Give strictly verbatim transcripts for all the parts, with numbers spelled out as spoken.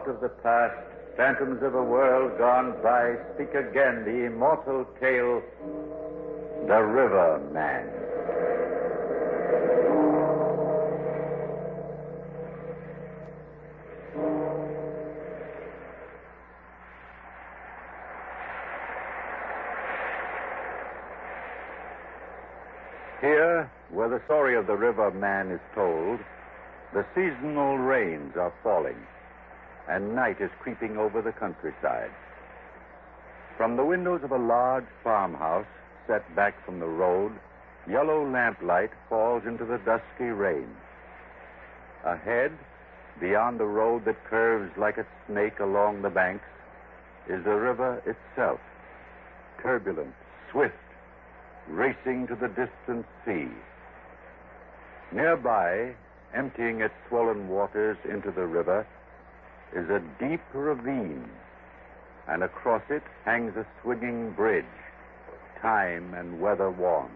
thought of the past, phantoms of a world gone by, speak again the immortal tale, The River Man. Here, where the story of the River Man is told, the seasonal rains are falling, and night is creeping over the countryside. From the windows of a large farmhouse set back from the road, yellow lamplight falls into the dusky rain. Ahead, beyond the road that curves like a snake along the banks, is the river itself, turbulent, swift, racing to the distant sea. Nearby, emptying its swollen waters into the river, is a deep ravine, and across it hangs a swinging bridge, time and weather worn.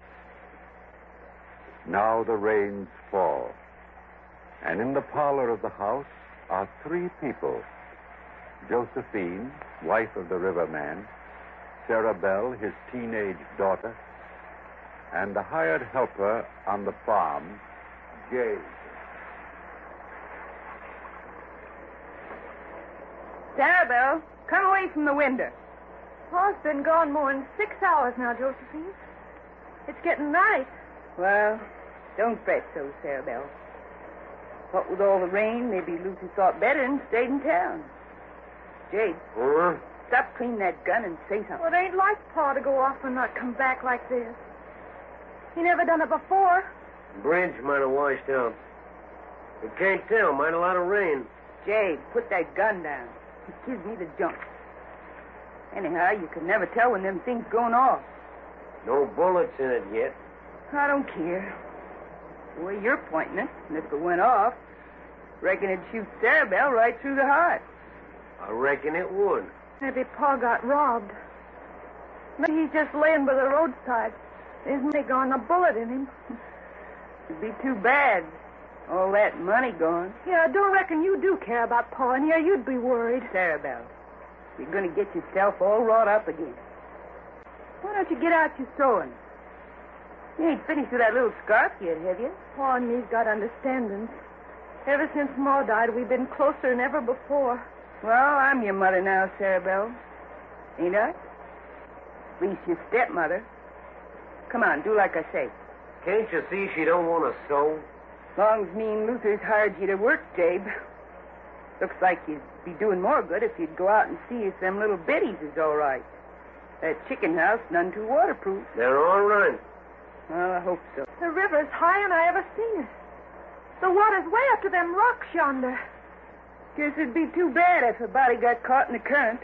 Now the rains fall, and in the parlor of the house are three people: Josephine, wife of the riverman, Sarah Bell, his teenage daughter, and the hired helper on the farm, Jay. Sarah Bell, come away from the window. Pa's been gone more than six hours now, Josephine. It's getting night. Well, don't fret so, Sarah Bell. What with all the rain, maybe Luther thought better and stayed in town. Jade. Huh? Stop cleaning that gun and say something. Well, it ain't like Pa to go off and not come back like this. He never done it before. The bridge might have washed out. You can't tell. Might a lot of rain. Jade, put that gun down. It gives me the jump. Anyhow, you can never tell when them things going off. No bullets in it yet. I don't care. The way you're pointing it, and if it went off, reckon it'd shoot Sarah Bell right through the heart. I reckon it would. Maybe Pa got robbed. Maybe he's just laying by the roadside. Isn't he gone a bullet in him? It'd be too bad. All that money gone. Yeah, I don't reckon you do care about Pa, and yeah, you'd be worried. Sarah Bell, you're going to get yourself all wrought up again. Why don't you get out your sewing? You ain't finished with that little scarf yet, have you? Pa and me's got understandings. Ever since Ma died, we've been closer than ever before. Well, I'm your mother now, Sarah Bell. Ain't I? At least your stepmother. Come on, do like I say. Can't you see she don't want to sew? Long as me and Luther's hired you to work, Jabe. Looks like you'd be doing more good if you'd go out and see if them little biddies is all right. That chicken house none too waterproof. They're all right. Well, I hope so. The river's higher than I ever seen it. The water's way up to them rocks yonder. Guess it'd be too bad if a body got caught in the current.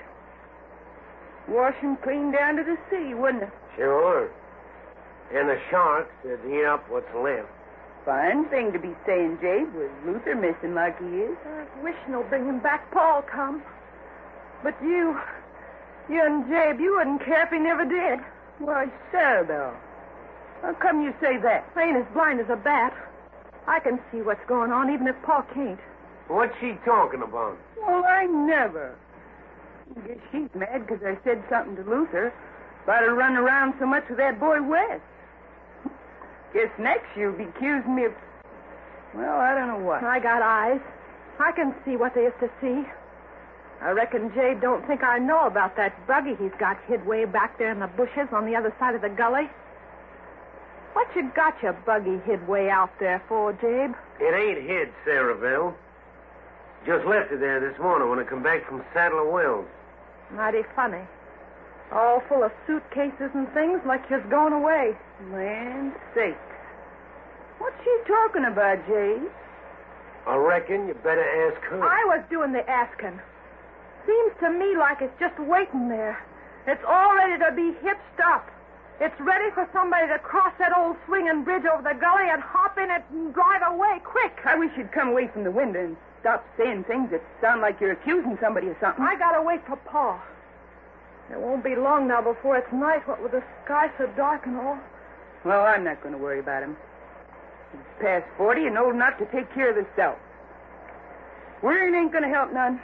Wash 'em clean down to the sea, wouldn't it? Sure. And the sharks would eat up what's left. Fine thing to be saying, Jabe, with Luther missing like he is. I was wishing he'll bring him back. Paul come. But you, you and Jabe, you wouldn't care if he never did. Why, Sarah Bell, how come you say that? I ain't as blind as a bat. I can see what's going on, even if Pa can't. What's she talking about? Well, I never. I guess she's mad because I said something to Luther about her running around so much with that boy Wes. Guess next she'll be accusing me of... Well, I don't know what. I got eyes. I can see what there is to see. I reckon Jade don't think I know about that buggy he's got hid way back there in the bushes on the other side of the gully. What you got your buggy hid way out there for, Jabe? It ain't hid, Sarah Bell. Just left it there this morning when I come back from Saddler Wells. Mighty funny. All full of suitcases and things like you're going away. Land sakes. What's she talking about, Jade? I reckon you better ask her. I was doing the asking. Seems to me like it's just waiting there. It's all ready to be hitched up. It's ready for somebody to cross that old swinging bridge over the gully and hop in it and drive away quick. I wish you'd come away from the window and stop saying things that sound like you're accusing somebody of something. I gotta wait for Pa. It won't be long now before it's night, what with the sky so dark and all. Well, I'm not going to worry about him. He's past forty and old enough to take care of himself. Worrying ain't going to help none.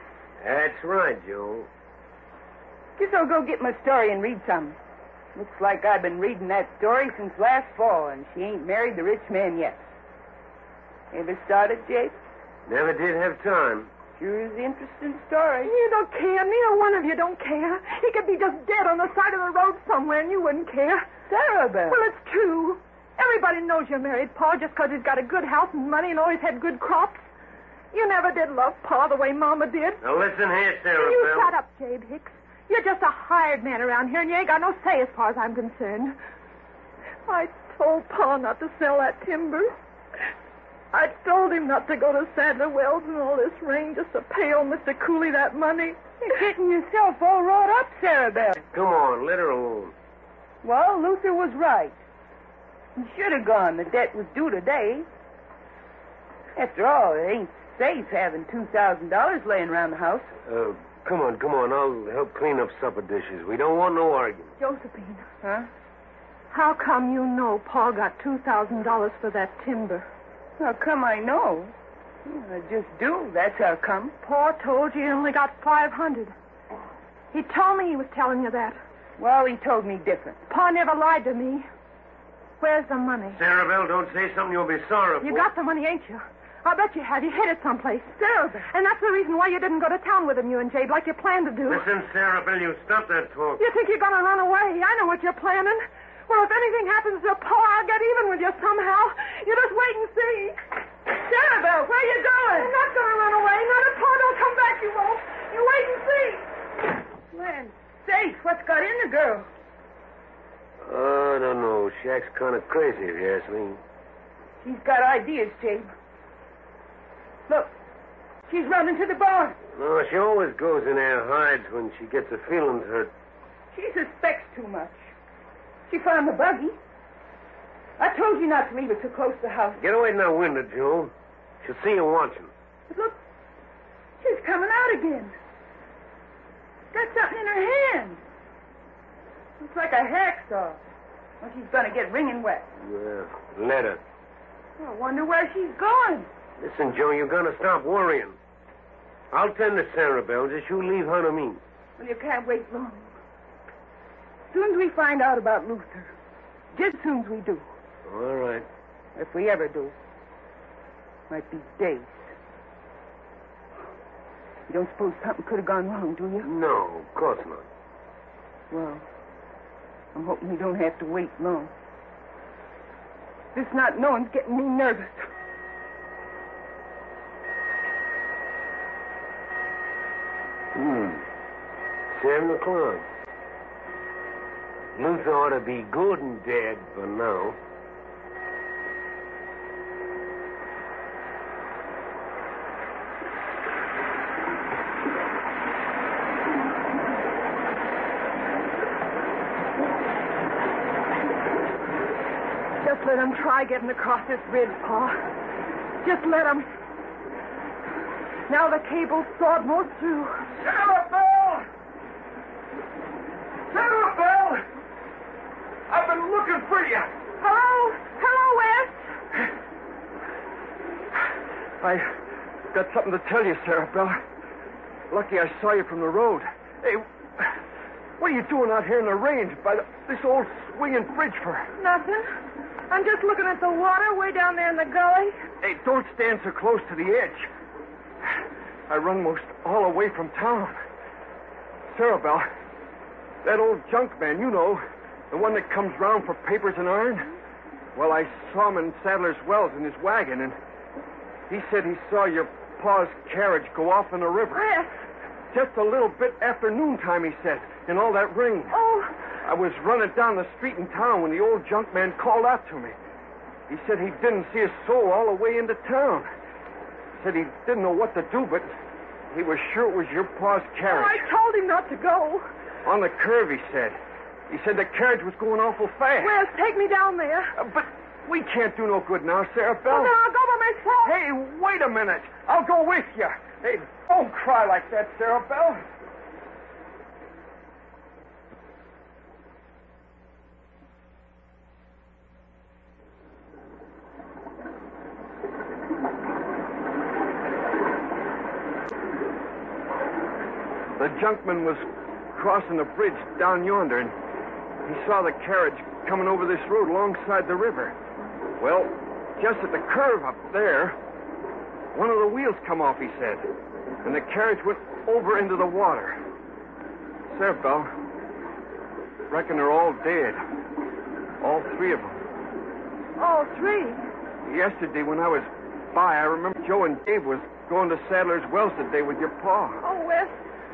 That's right, Joe. Guess I'll go get my story and read some. Looks like I've been reading that story since last fall, and she ain't married the rich man yet. Ever started, Jake? Never did have time. Sure is an interesting story. You don't care. Neither one of you don't care. He could be just dead on the side of the road somewhere, and you wouldn't care. Sarah Bell. Well, it's true. Everybody knows you're married, Pa, just 'cause he's got a good house and money and always had good crops. You never did love Pa the way Mama did. Now listen here, Sarah You Bell. shut up, Jabe Hicks. You're just a hired man around here, and you ain't got no say as far as I'm concerned. I told Pa not to sell that timber. I told him not to go to Sadler Wells in all this rain just to pay old Mister Cooley that money. You're getting yourself all wrought up, Sarah Bell. Come on, let her alone. Well, Luther was right. He should have gone. The debt was due today. After all, it ain't safe having two thousand dollars laying around the house. Uh, come on, come on. I'll help clean up supper dishes. We don't want no argument. Josephine, Huh? how come you know Pa got two thousand dollars for that timber? How come I know? I just do. That's how come. Pa told you he only got five hundred. He told me he was telling you that. Well, he told me different. Pa never lied to me. Where's the money? Sarah Bell, don't say something you'll be sorry for. You got the money, ain't you? I bet you have. You hid it someplace. Sarah Bell. And that's the reason why you didn't go to town with him, you and Jabe, like you planned to do. Listen, Sarah Bell, you stop that talk. You think you're going to run away. I know what you're planning. Well, if anything happens to Pa, I'll get even with you somehow. You just wait and see. Sarah Bell, where you going? I'm not going to run away. Not if Pa don't come back, you won't. You wait and see. Land sakes, what's got in the girl? Oh, I don't know. She acts kind of crazy, if you ask me. She's got ideas, Jabe. Look, she's running to the barn. No, she always goes in there, hides when she gets her feelings hurt. She suspects too much. She found the buggy. I told you not to leave it so close to the house. Get away from that window, Joe. She'll see you watching. But look, she's coming out again. Got something in her hand. Looks like a hacksaw. Well, she's going to get wringing wet. Yeah, let her. I wonder where she's going. Listen, Joe, you're going to stop worrying. I'll tend to Sarah Bell. Just you leave her to me. Well, you can't wait long. As soon as we find out about Luther, just as soon as we do, All right. if we ever do, might be days. You don't suppose something could have gone wrong, do you? No, of course not. Well, I'm hoping we don't have to wait long. This not knowing's getting me nervous. Hmm. Seven o'clock. Luther ought to be good and dead for now. Just let him try getting across this bridge, Pa. Just let him. Now the cable's sawed most through. Sarah Bell! Sarah Bell! I've been looking for you. Hello? Hello, West? I got something to tell you, Sarah Bell. Lucky I saw you from the road. Hey, what are you doing out here in the range by the, this old swinging bridge for? Nothing. I'm just looking at the water way down there in the gully. Hey, don't stand so close to the edge. I run most all the way from town. Sarah Bell, that old junk man, you know, the one that comes round for papers and iron. Well, I saw him in Sadler's Wells in his wagon, and he said he saw your pa's carriage go off in the river. Yes. Just a little bit after noontime, he said, in all that rain. Oh, I was running down the street in town when the old junk man called out to me. He said he didn't see a soul all the way into town. Said he didn't know what to do, but he was sure it was your pa's carriage. I told him not to go. On the curve, he said. He said the carriage was going awful fast. West, take me down there. Uh, but we can't do no good now, Sarah Bell. Well, then I'll go by myself. Hey, wait a minute. I'll go with you. Hey, don't cry like that, Sarah Bell. junkman was crossing the bridge down yonder, and he saw the carriage coming over this road alongside the river. Well, just at the curve up there, one of the wheels come off, he said, and the carriage went over into the water. Sarah Belle, reckon they're all dead. All three of them. All three? Yesterday when I was by, I remember Joe and Dave was going to Sadler's Wells today with your pa. Oh, Wes.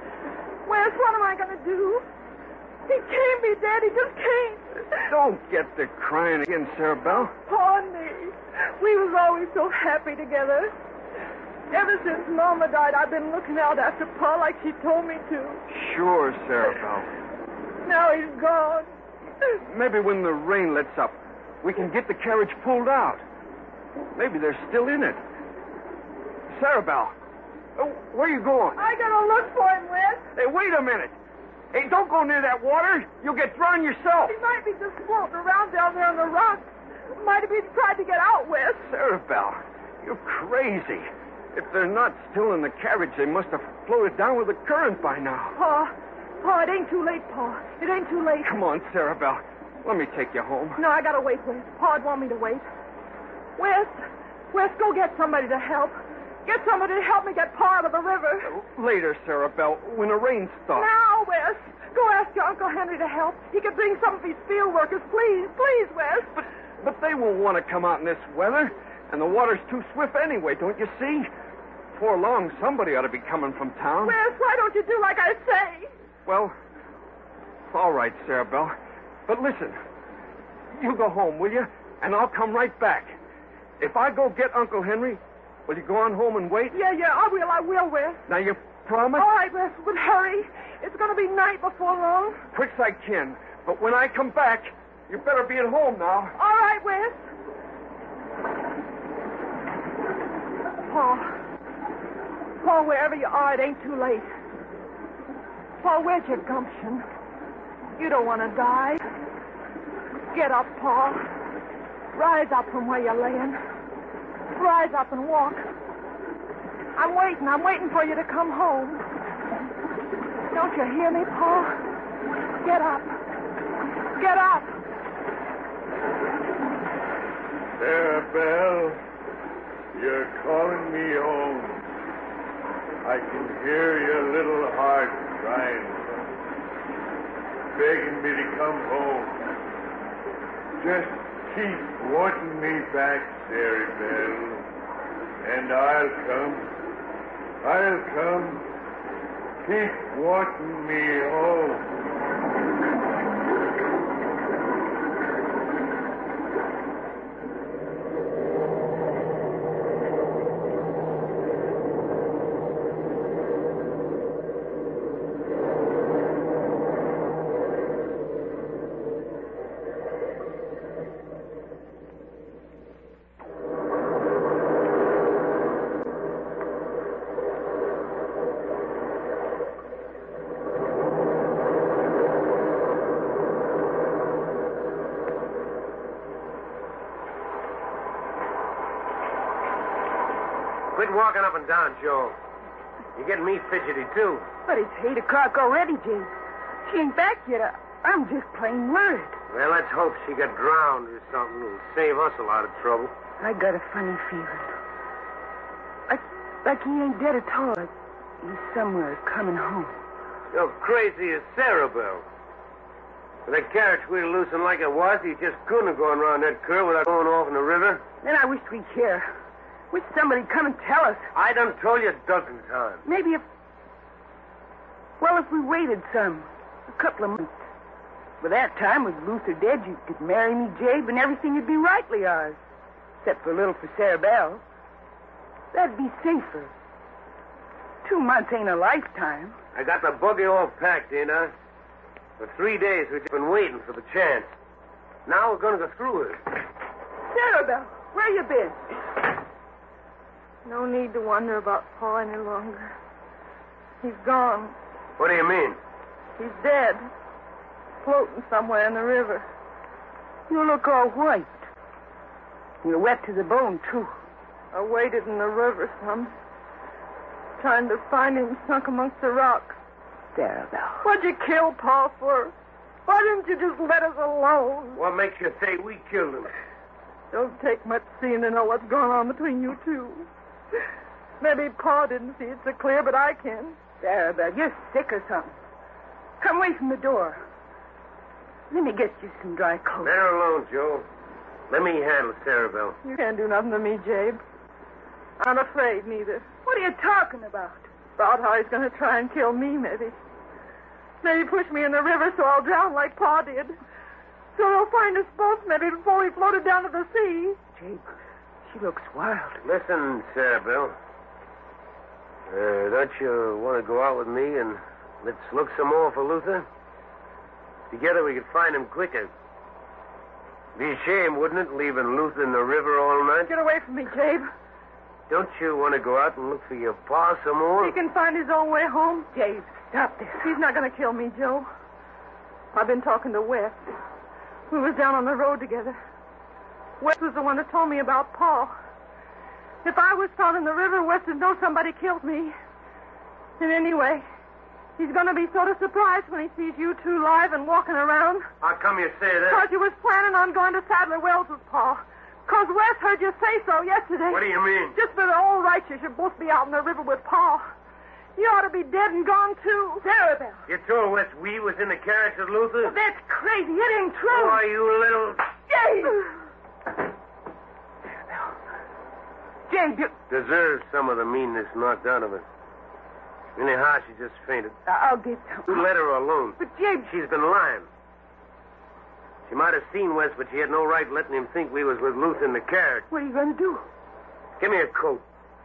Wes, what am I going to do? He can't be dead. He just can't. Don't get to crying again, Sarah Belle. Pa and me. We was always so happy together. Ever since Mama died, I've been looking out after Pa like she told me to. Sure, Sarah Belle. Now he's gone. Maybe when the rain lets up, we can get the carriage pulled out. Maybe they're still in it. Sarah Belle, uh, where are you going? I gotta look for him, Wes. Hey, wait a minute. Hey, don't go near that water. You'll get drowned yourself. He might be just floating around down there on the rocks. Might have been trying to get out, Wes. Sarah Belle, you're crazy. If they're not still in the carriage, they must have floated down with the current by now. Pa, Pa, it ain't too late, Pa. It ain't too late. Come on, Sarah Belle. Let me take you home. No, I gotta wait, Wes. Pa'd want me to wait. Wes, Wes, go get somebody to help. Get somebody to help me get Pa out of the river. Later, Sarah Belle, when the rain stops. Now, Wes. Go ask your Uncle Henry to help. He could bring some of his field workers. Please, please, Wes. But, but they won't want to come out in this weather. And the water's too swift anyway, don't you see? Before long, somebody ought to be coming from town. Wes, why don't you do like I say? Well, all right, Sarah Belle. But listen, you go home, will you? And I'll come right back. If I go get Uncle Henry, will you go on home and wait? Yeah, yeah, I will, I will, Wes. Now, you promise? All right, Wes, but hurry. It's going to be night before long. Quick as I can. But when I come back, you better be at home now. All right, Wes. Pa. Pa, wherever you are, it ain't too late. Pa, where's your gumption? You don't want to die. Get up, Pa. Rise up from where you're laying. Rise up and walk. I'm waiting. I'm waiting for you to come home. Don't you hear me, Pa? Get up. Get up. Sarah Belle, you're calling me home. I can hear your little heart crying, begging me to come home. Just keep wanting me back, Sarah Belle, and I'll come. I'll come. Keep wanting me home. Quit walking up and down, Joe. You're getting me fidgety, too. But it's eight o'clock already, Jake. She ain't back yet. I'm just plain worried. Well, let's hope she got drowned or something. It'll save us a lot of trouble. I got a funny feeling. Like, like he ain't dead at all. Like he's somewhere coming home. You're crazy as Sarah Belle. With that carriage wheel loosened like it was, he just couldn't have gone around that curve without going off in the river. Then I wish we'd hear. Wish somebody'd come and tell us. I done told you a dozen times. Maybe if... Well, if we waited some. A couple of months. By that time, with Luther dead, you could marry me, Jabe, and everything would be rightly ours. Except for a little for Sarah Belle. That'd be safer. Two months ain't a lifetime. I got the buggy all packed, ain't I? For three days, we've just been waiting for the chance. Now we're going to go through it. Sarah Belle, where you been? No need to wonder about Pa any longer. He's gone. What do you mean? He's dead. Floating somewhere in the river. You look all white. You're wet to the bone, too. I waded in the river some. Trying to find him sunk amongst the rocks. Sarabelle. What'd you kill Pa for? Why didn't you just let us alone? What makes you say we killed him? Don't take much seeing to know what's going on between you two. Maybe Pa didn't see it so clear, but I can. Sarabelle, you're sick or something. Come away from the door. Let me get you some dry clothes. Let her alone, Joe. Let me handle Sarabelle. You can't do nothing to me, Jabe. I'm afraid neither. What are you talking about? About how he's going to try and kill me, maybe. Maybe push me in the river so I'll drown like Pa did. So they'll find us both maybe before we floated down to the sea. Jabe, she looks wild. Listen, Sarabelle. Uh, don't you want to go out with me and let's look some more for Luther? Together we could find him quicker. Be a shame, wouldn't it, leaving Luther in the river all night? Get away from me, Jabe. Don't you want to go out and look for your pa some more? He can find his own way home. Jabe, stop this. He's not going to kill me, Joe. I've been talking to Wes. We was down on the road together. Wes was the one that told me about Pa. If I was found in the river, Wes would know somebody killed me. And anyway, he's going to be sort of surprised when he sees you two live and walking around. How come you say that? Because you was planning on going to Sadler Wells with Pa. Because Wes heard you say so yesterday. What do you mean? Just for the old rights, you should both be out in the river with Pa. You ought to be dead and gone, too. Sarabelle. You told Wes we was in the carriage with Luther? That's crazy. It ain't true. Oh, you little... Jabe! Sarabelle. Jabe, you... Deserves some of the meanness knocked out of her. Anyhow, she just fainted. I'll get some. You let her alone. But, Jabe... She's been lying. She might have seen Wes, but she had no right letting him think we was with Luther in the carriage. What are you going to do? Give me a coat.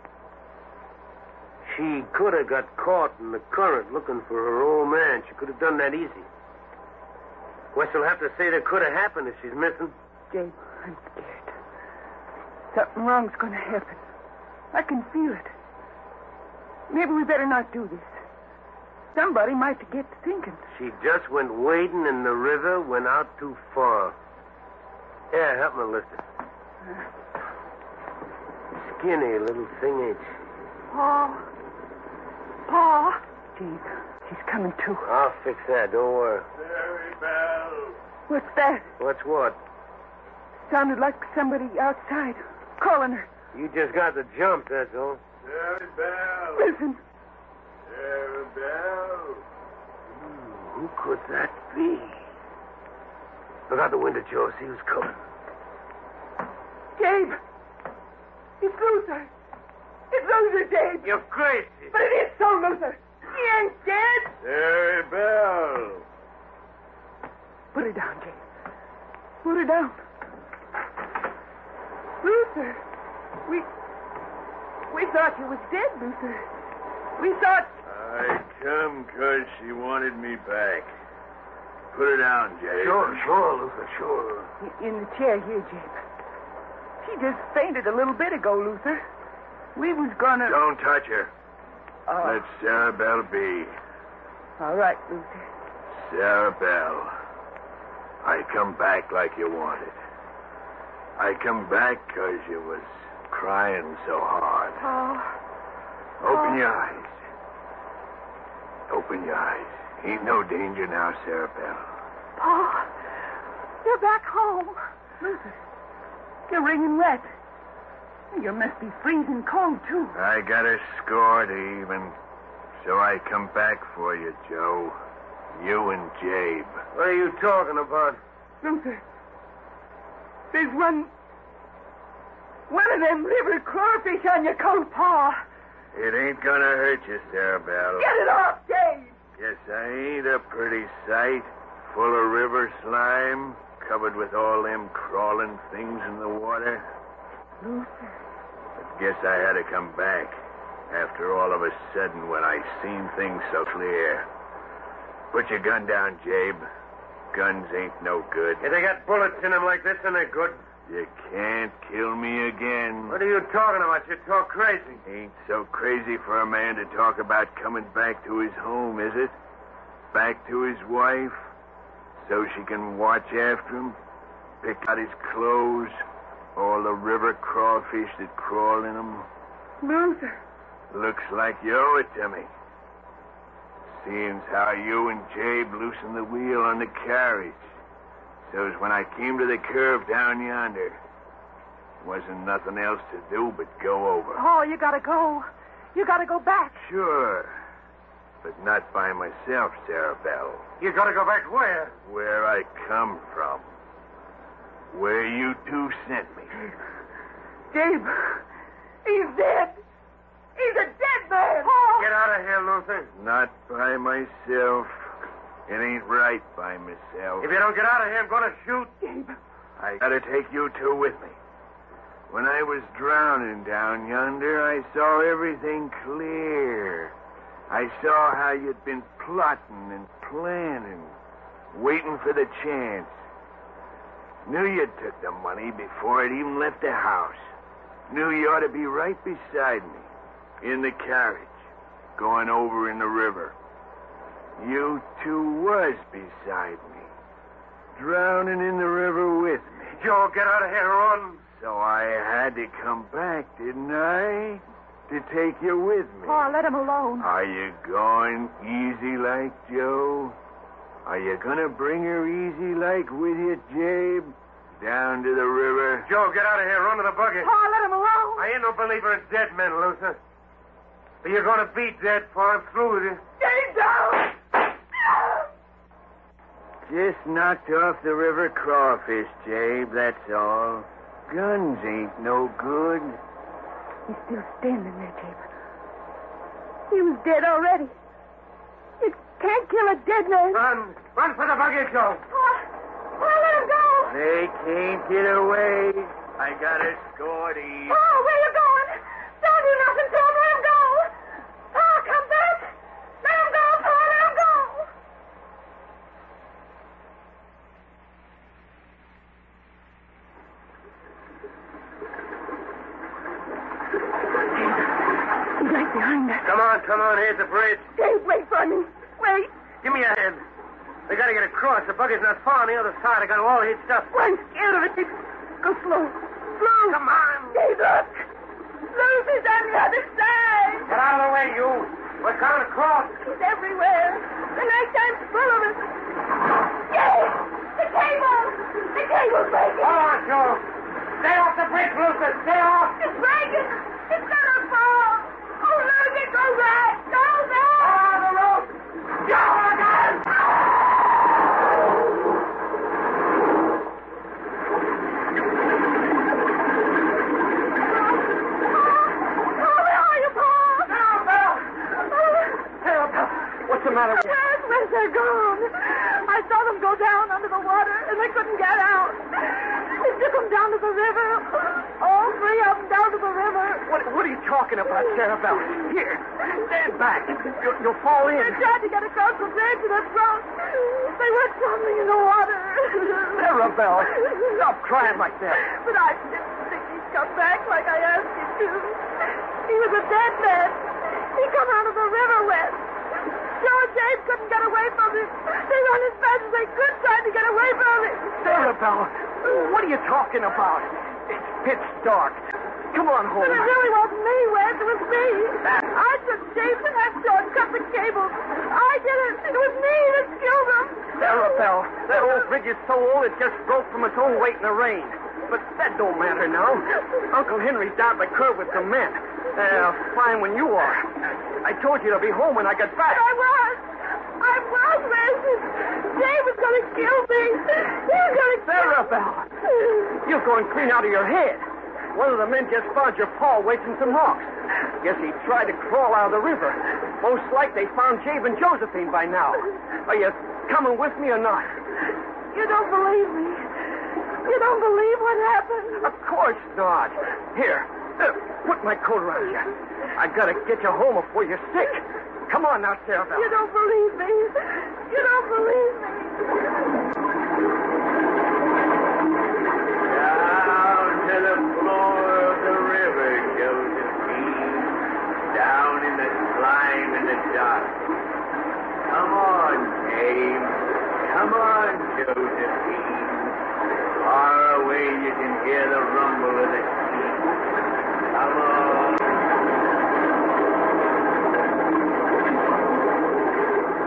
She could have got caught in the current looking for her old man. She could have done that easy. Wes will have to say that could have happened if she's missing. Jabe, I'm scared. Something wrong's going to happen. I can feel it. Maybe we better not do this. Somebody might get to thinking. She just went wading in the river, went out too far. Yeah, help me lift her. Skinny little thing, ain't she? Pa. Pa. Jabe, she's coming too. I'll fix that, don't worry. Sarabelle. What's that? What's what? Sounded like somebody outside calling her. You just got the jump, that's all. Sarabelle. Listen. Sarabelle. Hmm, who could that be? Look out the window, Joe. See who's coming. Jabe. It's Luther. It's Luther, Jabe. You're crazy. But it is so, Luther. He ain't dead. Sarabelle. Put her down, Jabe. Put her down. Luther. We... We thought you was dead, Luther. We thought... I come 'cause she wanted me back. Put her down, Jabe. Sure, sure, Luther, sure. In the chair here, Jabe. She just fainted a little bit ago, Luther. We was gonna... Don't touch her. Oh, Let Sarabelle be. all right, Luther. Sarabelle. I come back like you wanted. I come back 'cause you was crying so hard. Pa. Open your eyes. Open your eyes. Ain't no danger now, Sarabelle. Pa. You're back home. Luther, you're wringing wet. You must be freezing cold, too. I got a score to even, so I come back for you, Joe. You and Jabe. What are you talking about? Luther, there's one... One of them liver crawfish on your coat, Pa. It ain't gonna hurt you, Sarabelle. Get it off, Jabe. Yes, I ain't a pretty sight. Full of river slime, covered with all them crawling things in the water. Luther. But guess I had to come back. After all of a sudden when I seen things so clear. Put your gun down, Jabe. Guns ain't no good. If they got bullets in them like this, then they're good. You can't kill me again. What are you talking about? You talk crazy. Ain't so crazy for a man to talk about coming back to his home, is it? Back to his wife, so she can watch after him, pick out his clothes, all the river crawfish that crawl in them. Luther. Looks like you owe it to me. seeing how you and Jabe loosened the wheel on the carriage. So's when I came to the curve down yonder, wasn't nothing else to do but go over. Oh, you gotta go. You gotta go back. Sure, but not by myself, Sarah Bell. You gotta go back where? Where I come from. Where you two sent me. Jabe, he's dead. He's a dead man. Oh. Get out of here, Luther. Not by myself. It ain't right by myself. If you don't get out of here, I'm gonna shoot. Jabe. I gotta take you two with me. When I was drowning down yonder, I saw everything clear. I saw how you'd been plotting and planning, waiting for the chance. Knew you'd took the money before it even left the house. Knew you ought to be right beside me, in the carriage, going over in the river. You two was beside me, drowning in the river with me. Joe, get out of here, run. So I had to come back, didn't I? To take you with me. Oh, let him alone. Are you going easy like, Joe? Are you going to bring her easy like with you, Jabe? Down to the river? Joe, get out of here. Run to the buggy. Oh, let him alone. I ain't no believer in dead men, Luther. But you're going to be dead before I'm through with you. Jabe, down. Just knocked off the river crawfish, Jabe, that's all. Guns ain't no good. He's still standing there, Jabe. He was dead already. You can't kill a dead man. Run. Run for the buggy, Joe. Oh, oh, let him go. They can't get away. I got a scorty. Oh, where you going? Don't do nothing to him. Let him go. Oh, come back. Let him go, Paul. Let him go. He's right behind us. Come on, come on. Here's the bridge. Dave, wait for me. Wait. Give me a hand. We got to get across. The buggy's not far on the other side. I got it all hitched up. Oh, I'm scared of it. Go slow. Slow. Come on. Dave, look. Lucy's on the other side. Get out of the way, you. We're coming across. He's everywhere. The night time's full of us. Dave! The cable! The cable's breaking. Hold on, Joe. Stay off the bridge, Luther. Stay off. It's breaking. It's gonna fall. Oh, Lucy, go back. Go back. On the rope. Joe, again. What's the matter with you? Where's, where's they're gone? I saw them go down under the water, and they couldn't get out. They took them down to the river. All three of them down to the river. What, what are you talking about, Sarah Bell? Here, stand back. You'll, you'll fall in. They tried to get across the bridge and it broke. They went tumbling in the water. Sarah Bell, stop crying like that. But I didn't think he'd come back like I asked him to. He was a dead man. He come out of the river wet. Joe and James couldn't get away from him. They run as fast as they could trying to get away from him. Sarah Bell, what are you talking about? It's pitch dark. Come on home. But it really wasn't me, Wes. It was me. I took James and Hacksaw and cut the cables. I did it. It was me that killed him. Sarah Bell, that old bridge is so old it just broke from its own weight in the rain. But that don't matter now. Uncle Henry's down the curve with some men. Uh, fine when you are. I told you to be home when I got back. I was. I was, Wes. Jay was going to kill me. He was going to kill Sarah Bell, you're going clean out of your head. One of the men just found your paw wasting some rocks. Guess he tried to crawl out of the river. Most like they found Jabe and Josephine by now. Are you coming with me or not? You don't believe me. You don't believe what happened. Of course not. Here, uh, put my coat around you. I gotta get you home before you're sick. Come on now, Sarah Bell. You don't believe me. You don't believe me. Down to the floor of the river, Josephine. Down in the slime in the dark. Come on, James. Come on, Josephine. Far away you can hear the rumble of the sea. Come on.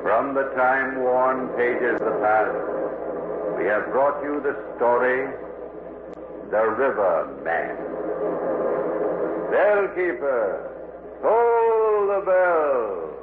From the time-worn pages of the past, we have brought you the story, The River Man. Bellkeeper, toll the bell.